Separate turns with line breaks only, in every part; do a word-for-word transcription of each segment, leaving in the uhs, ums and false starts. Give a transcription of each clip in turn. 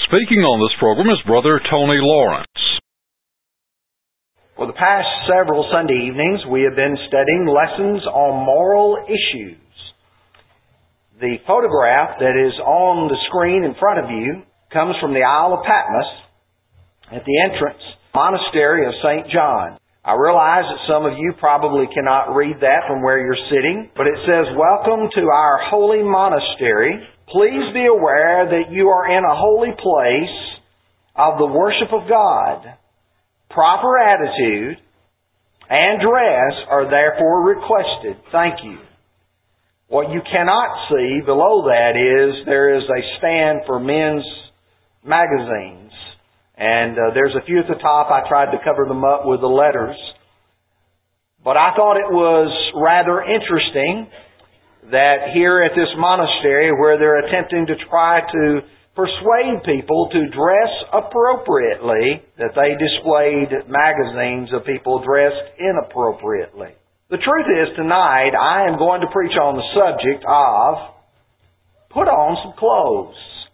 Speaking on this program is Brother Tony Lawrence.
For the past several Sunday evenings, we have been studying lessons on moral issues. The photograph that is on the screen in front of you comes from the Isle of Patmos at the entrance monastery of Saint John. I realize that some of you probably cannot read that from where you're sitting, but it says, "Welcome to our holy monastery. Please be aware that you are in a holy place of the worship of God. Proper attitude and dress are therefore requested. Thank you." What you cannot see below that is there is a stand for men's magazines. And uh, there's a few at the top. I tried to cover them up with the letters. But I thought it was rather interesting that here at this monastery, where they're attempting to try to persuade people to dress appropriately, that they displayed magazines of people dressed inappropriately. The truth is, tonight I am going to preach on the subject of put on some clothes.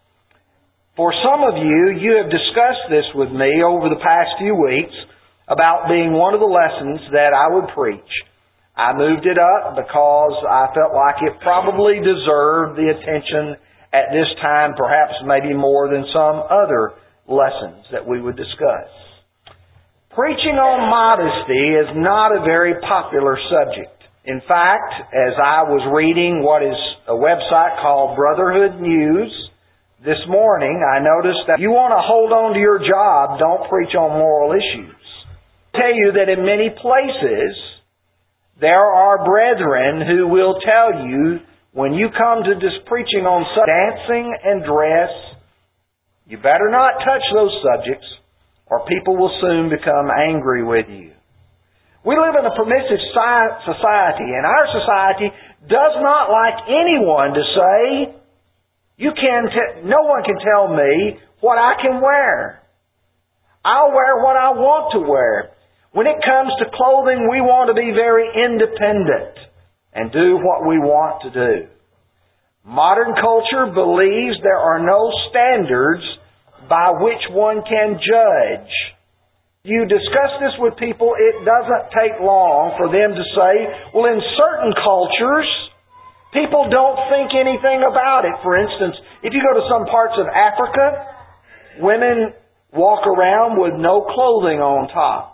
For some of you, you have discussed this with me over the past few weeks about being one of the lessons that I would preach. I moved it up because I felt like it probably deserved the attention at this time, perhaps maybe more than some other lessons that we would discuss. Preaching on modesty is not a very popular subject. In fact, as I was reading what is a website called Brotherhood News this morning, I noticed that you want to hold on to your job, don't preach on moral issues. I tell you that in many places, there are brethren who will tell you, when you come to this preaching on dancing and dress, you better not touch those subjects, or people will soon become angry with you. We live in a permissive society, and our society does not like anyone to say, "You can t- no one can tell me what I can wear. I'll wear what I want to wear." When it comes to clothing, we want to be very independent and do what we want to do. Modern culture believes there are no standards by which one can judge. You discuss this with people, it doesn't take long for them to say, well, in certain cultures, people don't think anything about it. For instance, if you go to some parts of Africa, women walk around with no clothing on top.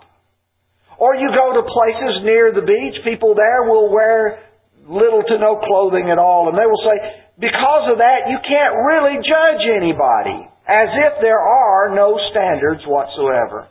Or you go to places near the beach, people there will wear little to no clothing at all. And they will say, because of that, you can't really judge anybody. As if there are no standards whatsoever.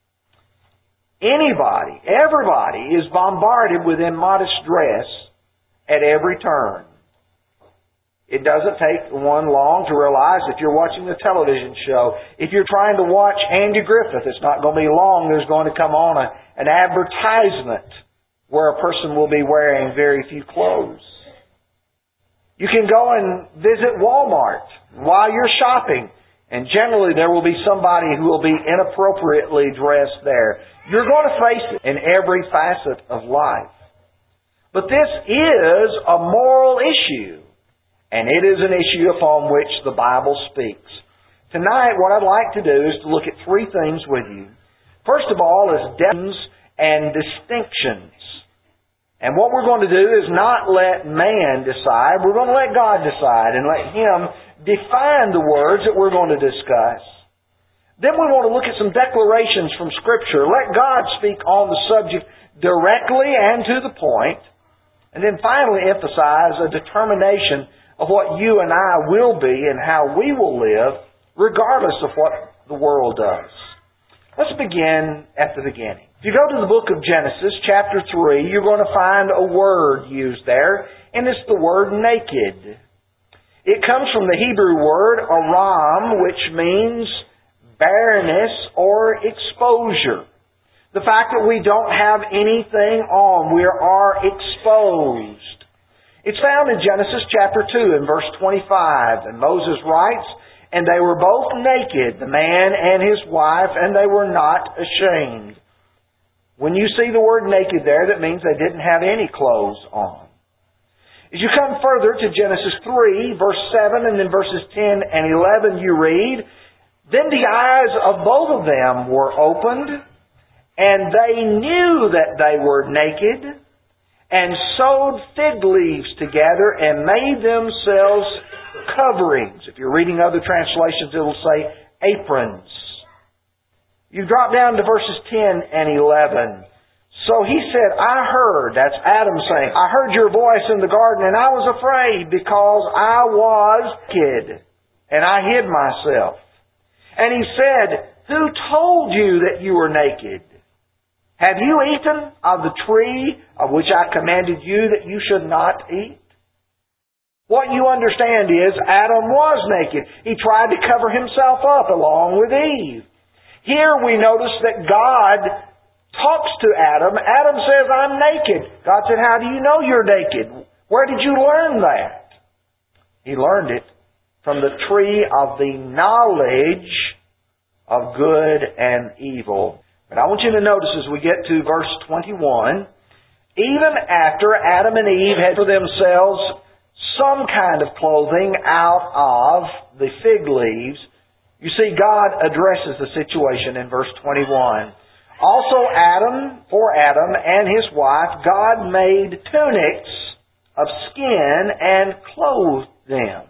Anybody, everybody is bombarded with immodest dress at every turn. It doesn't take one long to realize if you're watching a television show, if you're trying to watch Andy Griffith, it's not going to be long. There's going to come on a, an advertisement where a person will be wearing very few clothes. You can go and visit Walmart while you're shopping, and generally there will be somebody who will be inappropriately dressed there. You're going to face it in every facet of life. But this is a moral issue. And it is an issue upon which the Bible speaks. Tonight, what I'd like to do is to look at three things with you. First of all is definitions and distinctions. And what we're going to do is not let man decide. We're going to let God decide and let Him define the words that we're going to discuss. Then we want to look at some declarations from Scripture. Let God speak on the subject directly and to the point. And then finally emphasize a determination of what you and I will be and how we will live, regardless of what the world does. Let's begin at the beginning. If you go to the book of Genesis, chapter three, you're going to find a word used there, and it's the word naked. It comes from the Hebrew word aram, which means bareness or exposure. The fact that we don't have anything on, we are exposed. It's found in Genesis chapter two and verse twenty-five. And Moses writes, "And they were both naked, the man and his wife, and they were not ashamed." When you see the word naked there, that means they didn't have any clothes on. As you come further to Genesis three, verse seven, and then verses ten and eleven, you read, Then the eyes of both of them were opened, and they knew that they were naked, and sewed fig leaves together and made themselves coverings. If you're reading other translations, it'll say aprons. You drop down to verses ten and eleven. So he said, I heard, that's Adam saying, I heard your voice in the garden, and I was afraid because I was naked, and I hid myself. And he said, who told you that you were naked? Have you eaten of the tree of which I commanded you that you should not eat? What you understand is Adam was naked. He tried to cover himself up along with Eve. Here we notice that God talks to Adam. Adam says, I'm naked. God said, how do you know you're naked? Where did you learn that? He learned it from the tree of the knowledge of good and evil. But I want you to notice as we get to verse twenty-one, even after Adam and Eve had for themselves some kind of clothing out of the fig leaves, you see God addresses the situation in verse twenty-one. Also Adam, for Adam and his wife, God made tunics of skin and clothed them.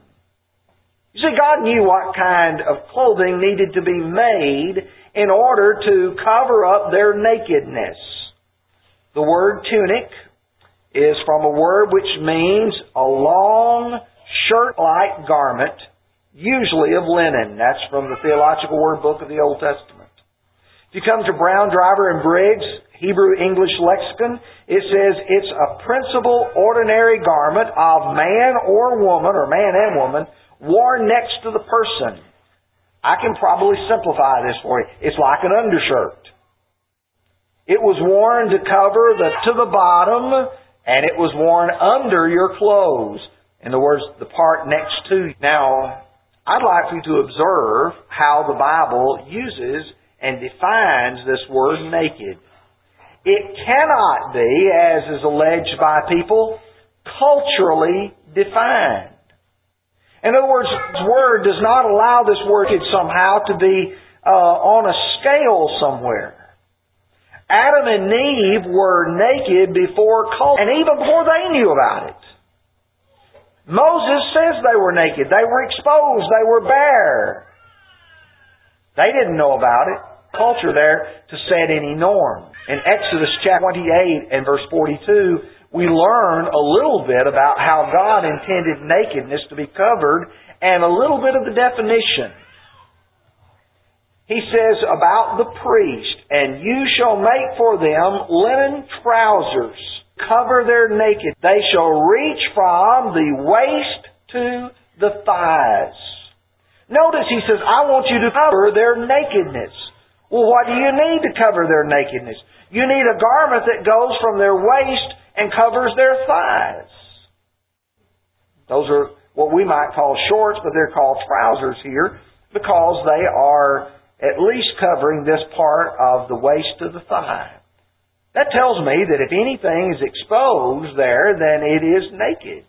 You see, God knew what kind of clothing needed to be made in order to cover up their nakedness. The word tunic is from a word which means a long, shirt-like garment, usually of linen. That's from the Theological Word Book of the Old Testament. If you come to Brown, Driver, and Briggs, Hebrew English Lexicon, it says it's a principal ordinary garment of man or woman, or man and woman, worn next to the person. I can probably simplify this for you. It's like an undershirt. It was worn to cover the to the bottom, and it was worn under your clothes. In other words, the part next to you. Now, I'd like for you to observe how the Bible uses and defines this word naked. It cannot be, as is alleged by people, culturally defined. In other words, this word does not allow this word somehow to be uh, on a scale somewhere. Adam and Eve were naked before culture, and even before they knew about it. Moses says they were naked. They were exposed. They were bare. They didn't know about it. Culture there to set any norm. In Exodus chapter twenty-eight and verse forty-two, we learn a little bit about how God intended nakedness to be covered and a little bit of the definition. He says about the priest, and you shall make for them linen trousers, cover their naked. They shall reach from the waist to the thighs. Notice he says, I want you to cover their nakedness. Well, what do you need to cover their nakedness? You need a garment that goes from their waist and covers their thighs. Those are what we might call shorts, but they're called trousers here because they are at least covering this part of the waist to the thigh. That tells me that if anything is exposed there, then it is naked.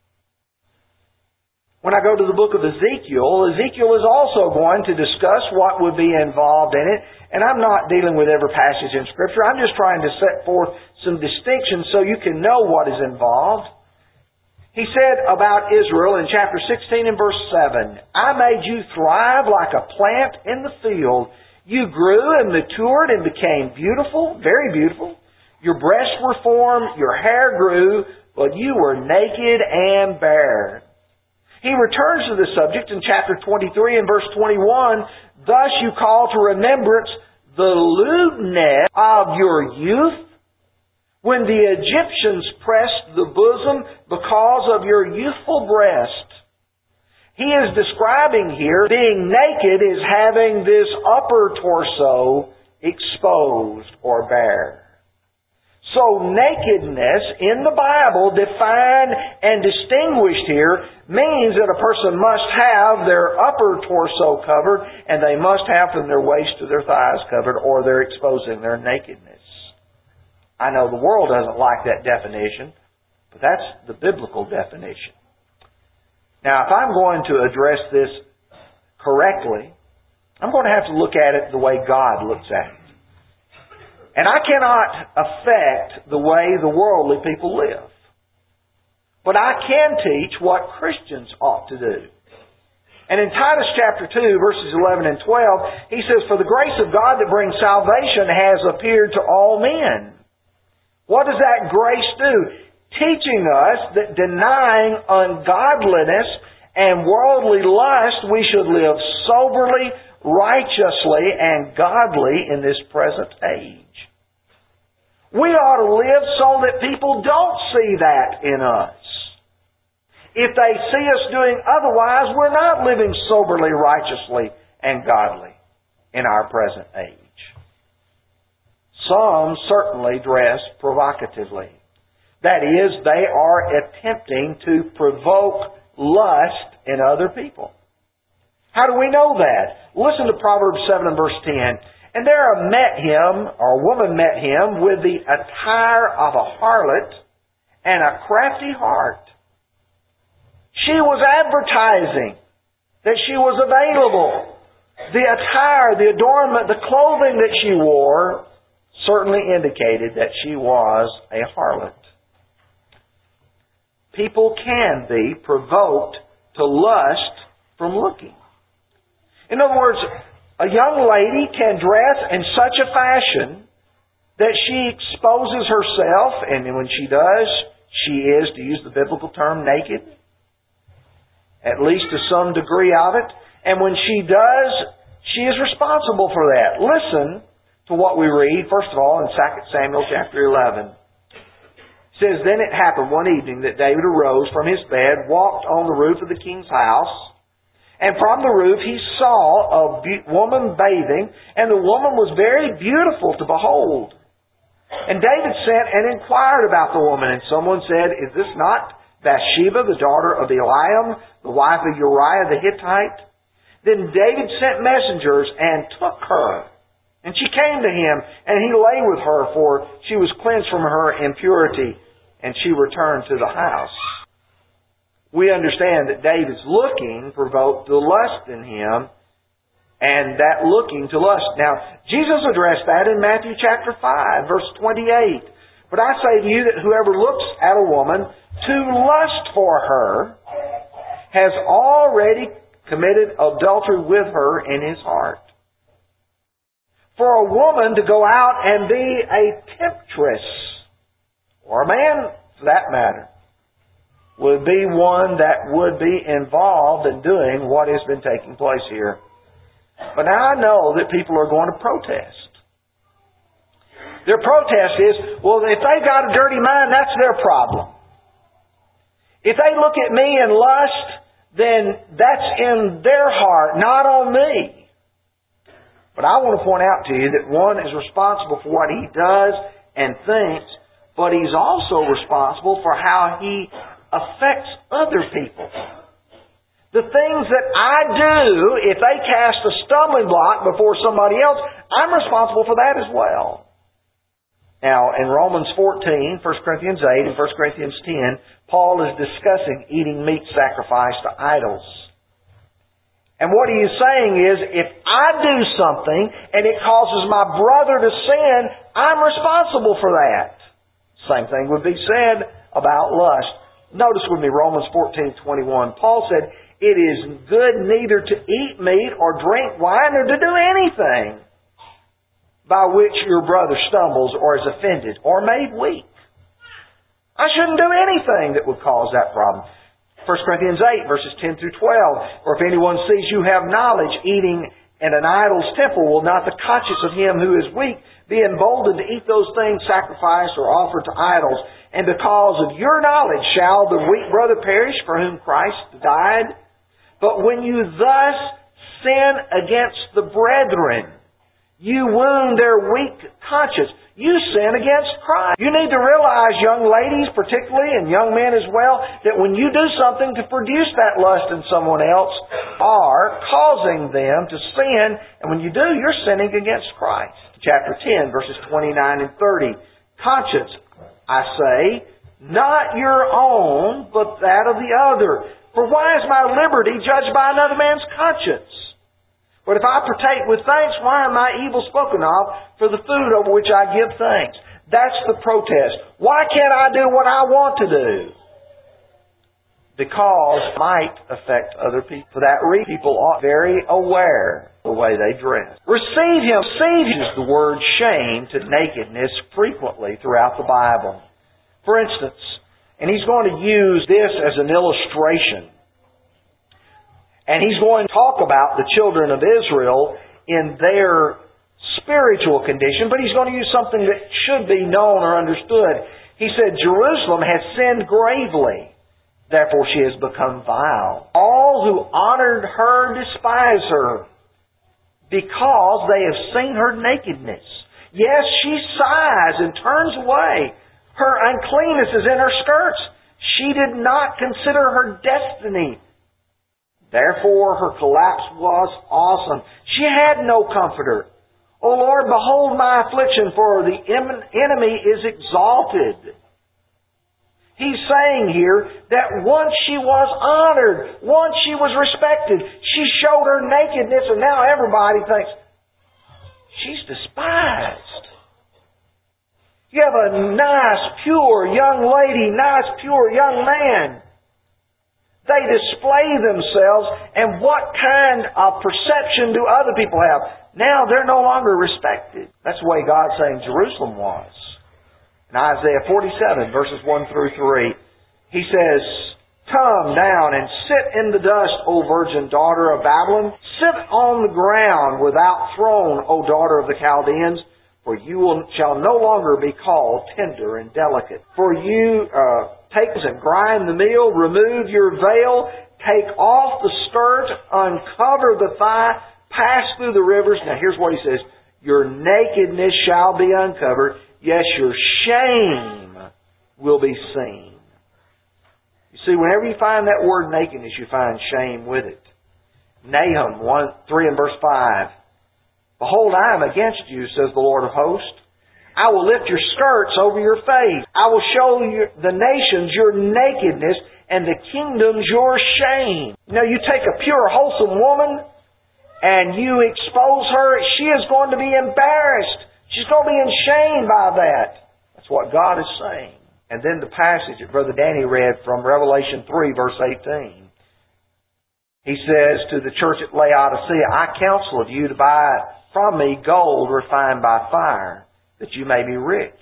When I go to the book of Ezekiel, Ezekiel is also going to discuss what would be involved in it. And I'm not dealing with every passage in Scripture. I'm just trying to set forth some distinctions so you can know what is involved. He said about Israel in chapter sixteen and verse seven, I made you thrive like a plant in the field. You grew and matured and became beautiful, very beautiful. Your breasts were formed, your hair grew, but you were naked and bare. He returns to the subject in chapter twenty-three and verse twenty-one. Thus you call to remembrance the lewdness of your youth, when the Egyptians pressed the bosom because of your youthful breast. He is describing here being naked is having this upper torso exposed or bare. So nakedness in the Bible, defined and distinguished here, means that a person must have their upper torso covered and they must have from their waist to their thighs covered, or they're exposing their nakedness. I know the world doesn't like that definition, but that's the biblical definition. Now, if I'm going to address this correctly, I'm going to have to look at it the way God looks at it. And I cannot affect the way the worldly people live. But I can teach what Christians ought to do. And in Titus chapter two, verses eleven and twelve, he says, "For the grace of God that brings salvation has appeared to all men." What does that grace do? Teaching us that denying ungodliness and worldly lust, we should live soberly, righteously, and godly in this present age. We ought to live so that people don't see that in us. If they see us doing otherwise, we're not living soberly, righteously, and godly in our present age. Some certainly dress provocatively. That is, they are attempting to provoke lust in other people. How do we know that? Listen to Proverbs seven and verse ten. "And there met him, or a woman met him, with the attire of a harlot and a crafty heart. She was advertising that she was available. The attire, the adornment, the clothing that she wore certainly indicated that she was a harlot." People can be provoked to lust from looking. In other words, a young lady can dress in such a fashion that she exposes herself, and when she does, she is, to use the biblical term, naked. At least to some degree of it. And when she does, she is responsible for that. Listen to what we read, first of all, in Second Samuel chapter eleven. It says, "Then it happened one evening that David arose from his bed, walked on the roof of the king's house, and from the roof he saw a be- woman bathing, and the woman was very beautiful to behold. And David sent and inquired about the woman, and someone said, 'Is this not Bathsheba, the daughter of Eliam, the wife of Uriah the Hittite?' Then David sent messengers and took her. And she came to him, and he lay with her, for she was cleansed from her impurity, and she returned to the house." We understand that David's looking provoked the lust in him, and that looking to lust. Now, Jesus addressed that in Matthew chapter five, verse twenty-eight. "But I say to you that whoever looks at a woman to lust for her has already committed adultery with her in his heart. For a woman to go out and be a temptress, or a man for that matter, would be one that would be involved in doing what has been taking place here. But now I know that people are going to protest. Their protest is, well, if they've got a dirty mind, that's their problem. If they look at me and lust, then that's in their heart, not on me. But I want to point out to you that one is responsible for what he does and thinks, but he's also responsible for how he affects other people. The things that I do, if they cast a stumbling block before somebody else, I'm responsible for that as well. Now, in Romans fourteen, First Corinthians eight, and First Corinthians ten, Paul is discussing eating meat sacrificed to idols. And what he is saying is, if I do something and it causes my brother to sin, I'm responsible for that. Same thing would be said about lust. Notice with me Romans fourteen twenty-one. Paul said, "It is good neither to eat meat or drink wine or to do anything by which your brother stumbles or is offended or made weak." I shouldn't do anything that would cause that problem. First Corinthians eight, verses ten through twelve. "Or if anyone sees you have knowledge eating in an idol's temple, will not the conscience of him who is weak be emboldened to eat those things sacrificed or offered to idols? And because of your knowledge shall the weak brother perish for whom Christ died? But when you thus sin against the brethren, you wound their weak conscience. You sin against Christ." You need to realize, young ladies particularly, and young men as well, that when you do something to produce that lust in someone else, are causing them to sin, and when you do, you're sinning against Christ. Chapter ten, verses twenty-nine and thirty. "Conscience, I say, not your own, but that of the other. For why is my liberty judged by another man's conscience? But if I partake with thanks, why am I evil spoken of for the food over which I give thanks? That's the protest. Why can't I do what I want to do? Because it might affect other people. For that reason, people are very aware of the way they dress. Receive Him. Receive Him is the word shame to nakedness frequently throughout the Bible. For instance, and he's going to use this as an illustration. And he's going to talk about the children of Israel in their spiritual condition, but he's going to use something that should be known or understood. He said, Jerusalem has sinned gravely, therefore she has become vile. All who honored her despise her, because they have seen her nakedness. Yes, she sighs and turns away. Her uncleanness is in her skirts. She did not consider her destiny. Therefore, her collapse was awesome. She had no comforter. O Lord, behold my affliction, for the enemy is exalted. He's saying here that once she was honored, once she was respected, she showed her nakedness, and now everybody thinks, she's despised. You have a nice, pure young lady, nice, pure young man. They display themselves, and what kind of perception do other people have? Now they're no longer respected. That's the way God's saying Jerusalem was. In Isaiah forty-seven, verses one through three, He says, Come down and sit in the dust, O virgin daughter of Babylon. Sit on the ground without throne, O daughter of the Chaldeans. For you will, shall no longer be called tender and delicate. For you uh, take and grind the meal, remove your veil, take off the skirt, uncover the thigh, pass through the rivers. Now here's what he says. Your nakedness shall be uncovered. Yes, your shame will be seen. You see, whenever you find that word nakedness, you find shame with it. Nahum one, three and verse five. Behold, I am against you, says the Lord of hosts. I will lift your skirts over your face. I will show you, the nations your nakedness, and the kingdoms your shame. Now you take a pure, wholesome woman, and you expose her, she is going to be embarrassed. She's going to be in shame by that. That's what God is saying. And then the passage that Brother Danny read from Revelation three, verse eighteen. He says to the church at Laodicea, I counsel of you to buy from me gold refined by fire, that you may be rich,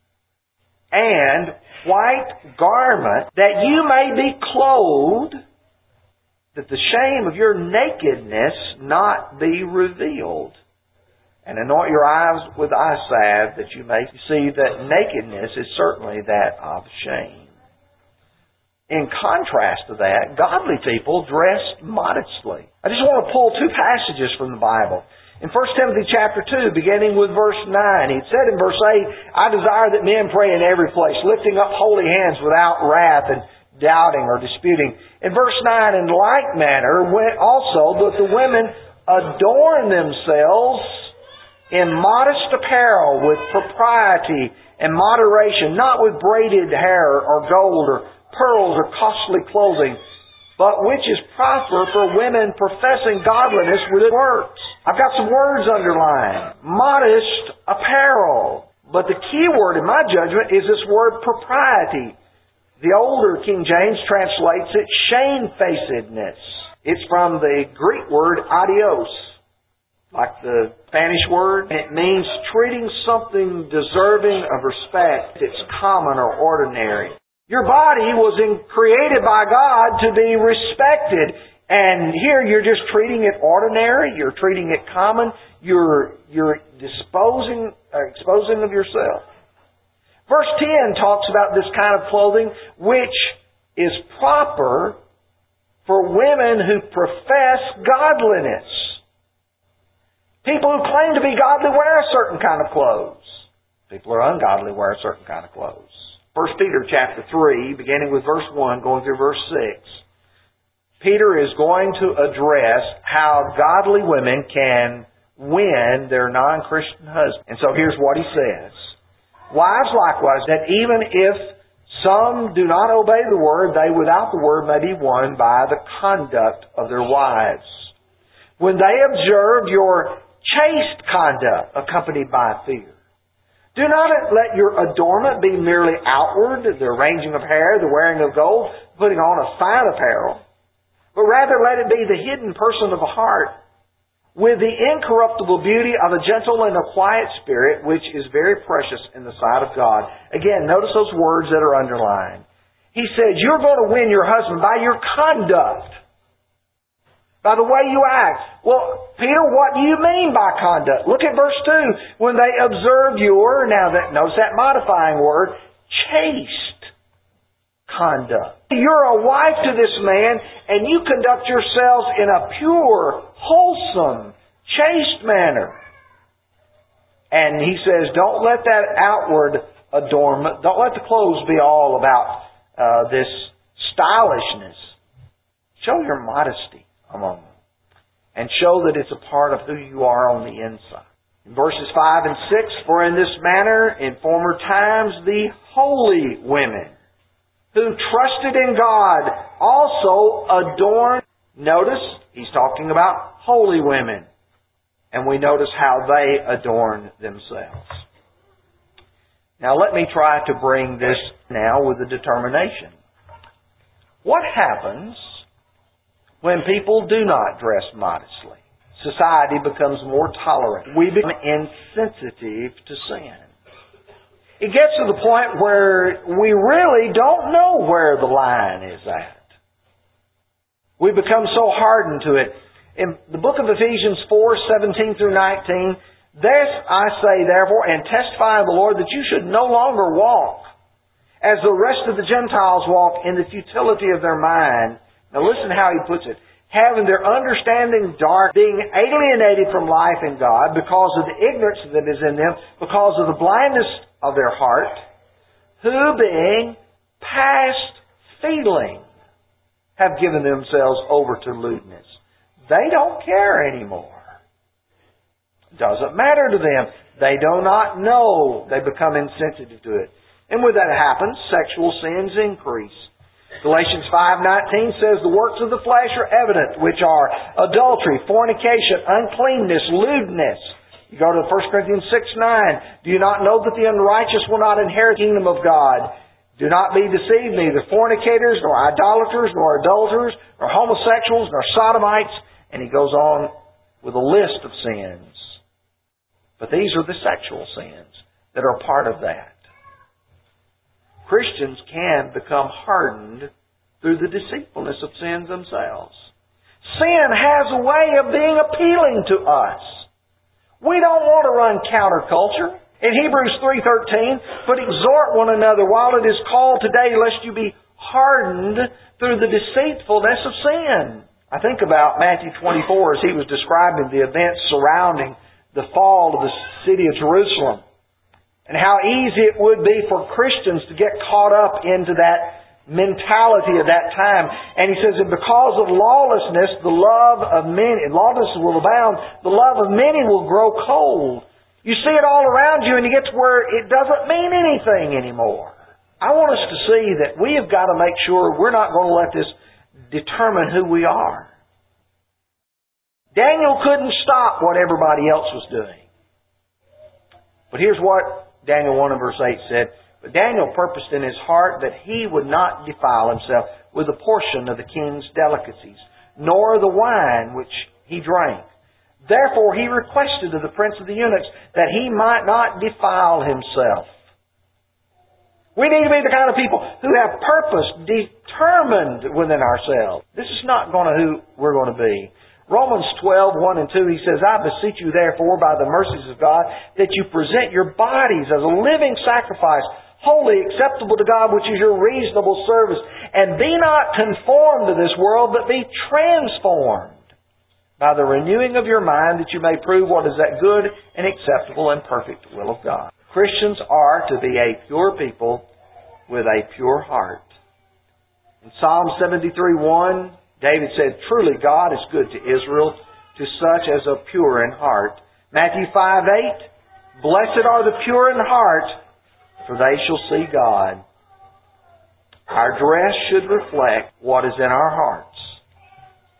and white garment, that you may be clothed, that the shame of your nakedness not be revealed. And anoint your eyes with eye salve, that you may see that nakedness is certainly that of shame. In contrast to that, godly people dressed modestly. I just want to pull two passages from the Bible. In First Timothy chapter two, beginning with verse nine, he said in verse eight, I desire that men pray in every place, lifting up holy hands without wrath and doubting or disputing. In verse nine, in like manner, also that the women adorn themselves in modest apparel with propriety and moderation, not with braided hair or gold or pearls or costly clothing, but which is proper for women professing godliness with works. I've got some words underlined. Modest apparel. But the key word in my judgment is this word propriety. The older King James translates it shamefacedness. It's from the Greek word adios, like the Spanish word. It means treating something deserving of respect. It's common or ordinary. Your body was in, created by God to be respected. And here you're just treating it ordinary. You're treating it common. You're, you're disposing, uh, exposing of yourself. Verse ten talks about this kind of clothing which is proper for women who profess godliness. People who claim to be godly wear a certain kind of clothes. People who are ungodly wear a certain kind of clothes. First Peter chapter three, beginning with verse one, going through verse six. Peter is going to address how godly women can win their non-Christian husbands. And so here's what he says. Wives likewise, that even if some do not obey the word, they without the word may be won by the conduct of their wives. when they observed your chaste conduct accompanied by fear. Do not let your adornment be merely outward, the arranging of hair, the wearing of gold, putting on of fine apparel, but rather let it be the hidden person of the heart, with the incorruptible beauty of a gentle and a quiet spirit, which is very precious in the sight of God. Again, notice those words that are underlined. He said, you're going to win your husband by your conduct, by the way you act. Well, Peter, what do you mean by conduct? Look at verse two. When they observed your, now that, notice that modifying word, chaste conduct. You're a wife to this man, and you conduct yourselves in a pure, wholesome, chaste manner. And he says, don't let that outward adornment, don't let the clothes be all about uh, this stylishness. Show your modesty among them, and show that it's a part of who you are on the inside. In verses five and six, for in this manner, in former times, the holy women who trusted in God also adorned. Notice, he's talking about holy women. And we notice how they adorn themselves. Now let me try to bring this now with a determination. What happens when people do not dress modestly? Society becomes more tolerant. We become insensitive to sin. It gets to the point where we really don't know where the line is at. We become so hardened to it. In the book of Ephesians four, seventeen through nineteen, this I say therefore, and testify of the Lord, that you should no longer walk as the rest of the Gentiles walk in the futility of their mind. Now listen how he puts it. Having their understanding dark, being alienated from life in God because of the ignorance that is in them, because of the blindness of their heart, who being past feeling have given themselves over to lewdness. They don't care anymore. Doesn't matter to them. They do not know. They become insensitive to it. And when that happens, sexual sins increase. Galatians five nineteen says the works of the flesh are evident, which are adultery, fornication, uncleanness, lewdness. You go to First Corinthians six nine. Do you not know that the unrighteous will not inherit the kingdom of God? Do not be deceived, neither fornicators, nor idolaters, nor adulterers, nor homosexuals, nor sodomites. And he goes on with a list of sins. But these are the sexual sins that are part of that. Christians can become hardened through the deceitfulness of sins themselves. Sin has a way of being appealing to us. We don't want to run counterculture. In Hebrews three thirteen, but exhort one another while it is called today, lest you be hardened through the deceitfulness of sin. I think about Matthew twenty-four as he was describing the events surrounding the fall of the city of Jerusalem, and how easy it would be for Christians to get caught up into that mentality of that time. And he says that because of lawlessness, the love of many, lawlessness will abound, the love of many will grow cold. You see it all around you and you get to where it doesn't mean anything anymore. I want us to see that we have got to make sure we're not going to let this determine who we are. Daniel couldn't stop what everybody else was doing. But here's what Daniel one and verse eight said. But Daniel purposed in his heart that he would not defile himself with a portion of the king's delicacies, nor the wine which he drank. Therefore he requested of the prince of the eunuchs that he might not defile himself. We need to be the kind of people who have purpose determined within ourselves. This is not going to who we're going to be. Romans twelve, one and two, he says, I beseech you therefore by the mercies of God that you present your bodies as a living sacrifice, holy, acceptable to God, which is your reasonable service. And be not conformed to this world, but be transformed by the renewing of your mind, that you may prove what is that good and acceptable and perfect will of God. Christians are to be a pure people with a pure heart. In Psalm seventy-three, one, David said, truly God is good to Israel, to such as are pure in heart. Matthew five, eight, blessed are the pure in heart, for they shall see God. Our dress should reflect what is in our hearts.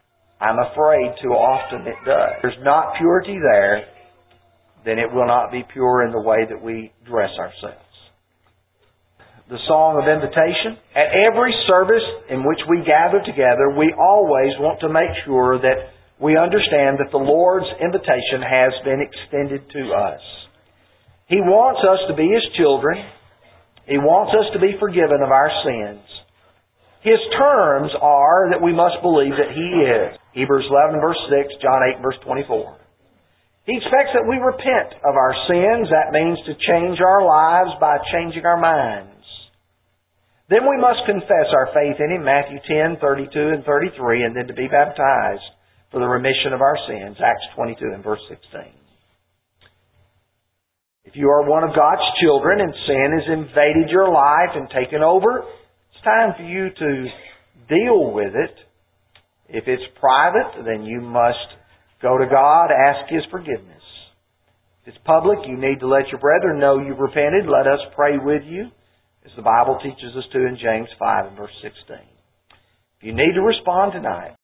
I'm afraid too often it does. If there's not purity there, then it will not be pure in the way that we dress ourselves. The song of invitation. At every service in which we gather together, we always want to make sure that we understand that the Lord's invitation has been extended to us. He wants us to be His children. He wants us to be forgiven of our sins. His terms are that we must believe that He is. Hebrews eleven verse six, John eight verse twenty-four. He expects that we repent of our sins. That means to change our lives by changing our minds. Then we must confess our faith in Him, Matthew ten, thirty-two and thirty-three, and then to be baptized for the remission of our sins, Acts twenty-two and verse sixteen. If you are one of God's children and sin has invaded your life and taken over, it's time for you to deal with it. If it's private, then you must go to God, ask His forgiveness. If it's public, you need to let your brethren know you've repented. Let us pray with you, as the Bible teaches us to in James five and verse sixteen. If you need to respond tonight,